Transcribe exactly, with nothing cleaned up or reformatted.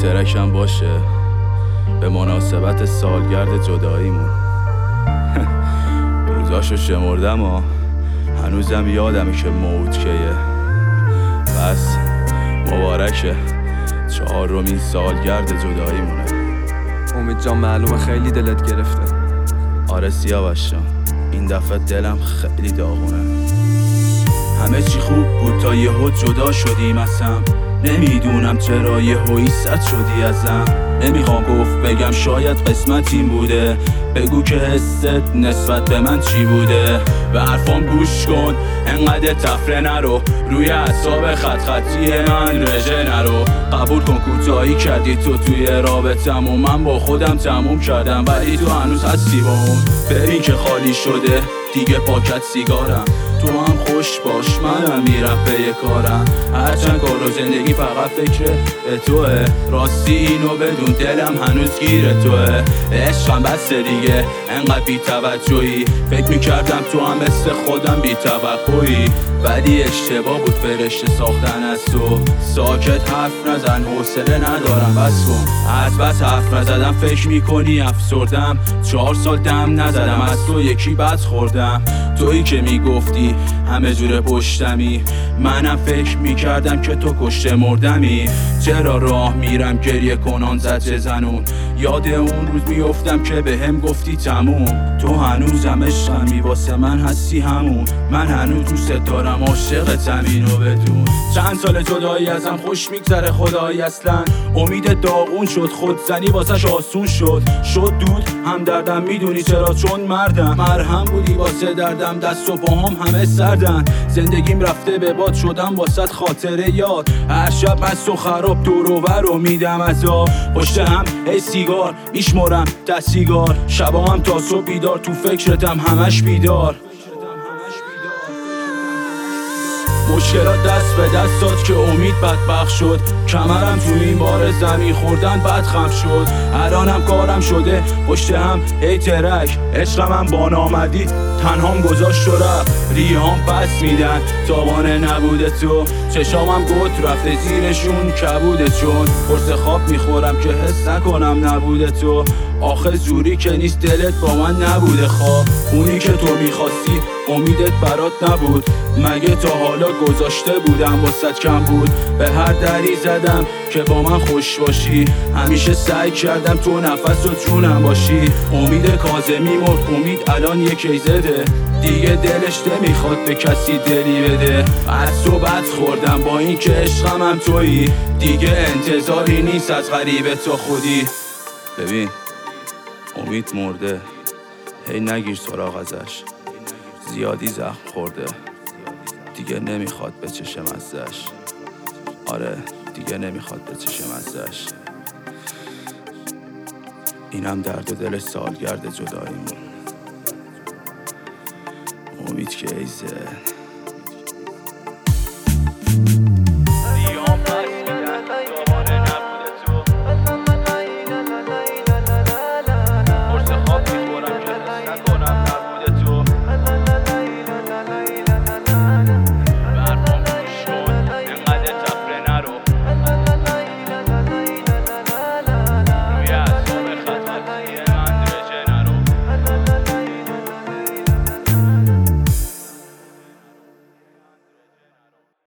ترکم باشه به مناسبت سالگرد جداییمون. روزاشو شمردم و هنوزم یادمه که موت کیه. پس مبارکه چهارمین سالگرد جداییمونه. امید جان معلومه خیلی دلت گرفته. آره سیاوش جان، این دفعه دلم خیلی داغونه. همه چی خوب بود تا یهو جدا شدیم ازم. نمیدونم چرا یهو ایست شدی ازم. نمیخوام گفت بگم شاید قسمتیم بوده. بگو که حست نسبت به من چی بوده. به حرفام گوش کن انقدر تفره نرو. روی اعصاب خط خطی من رژه نرو. قبول کن کوتاهی کردی تو توی رابطم و من با خودم تموم کردم، ولی تو هنوز هستی با اون. ببین که خالی شده دیگه پاکت سیگارم. تو هم خوش باش منم میرم پی کارم. هرچند کار و زندگی فقط فکر به توه. راستی اینو بدون دلم هنوز گیر توه. عشقم بس دیگه انقدر بی توجهی. فکر میکردم تو هم مثل خودم بی توقعی، ولی اشتباه بود فرشته ساختن از تو. ساکت حرف نزن حوصله ندارم بس کن. از بس حرف نزدم فکر میکنی افسردم. چهار سال دم نزدم از تو یکی بد خوردم. تویی که میگفتی همه جور پشتمی. منم فکر میکردم که تو کشته مردمی. چرا راه میرم گریه کنان زجه زنون. یاد اون روز میافتم که به هم گفتی تموم. تو هنوزم عشقمی واسه من هستی همون. من هنوز دوست دارم عاشقتم اینو بدون. چند سال جدایی ازم خوش میگذره خدایی اصلا. امید داغون شد خودزنی واسش آسون شد. شد دود هم دردم میدونی چرا؟ چون مردم. مرهم بودی واسه دردم دست و پاهام همه سردن. زندگیم رفته به باد شدم واسه خاطره یاد. هر شب مست و خراب دوروبر رو میدم عذاب. پشت هم ای سیگار میشمرم تا سیگار. شبا هم تا صبح بیدار تو فکرتم همش بیدار. مشکلات دست به دست داد که امید بدبخت شد. کمرم تو این بار زمین خوردن بد خم شد. الانم کارم شده پشت هم ای ترک. عشقم هم با نامدی تنهام گذاشت و رفت. ریهام پس میدن تاوانه نبوده تو. چشامم گوت رفته زیرشون کبوده. چون قرص خواب میخورم که حس نکنم نبوده تو. آخه زوری که نیست دلت با من نبوده خواب. اونی که تو میخواستی امیدت برات نبود. مگه تا حالا گذاشته بودم واسه کم بود؟ به هر دری زدم که با من خوش باشی. همیشه سعی کردم تو نفس و جونم باشی. امید کاظمی مرد امید الان یکی زده. دیگه دلش نمیخواد به کسی دلی بده. از تو بد خوردم با این که عشقم هم تویی. دیگه انتظاری نیست از غریب تو خودی. ببین امید مرده، هی نگیر سراغ ازش. زیادی زخم خورده دیگه نمیخواد بچشم ازش. آره دیگه نمیخواد بچشم ازش. اینم درد و دل سالگرد جداییمون. امید که ایزه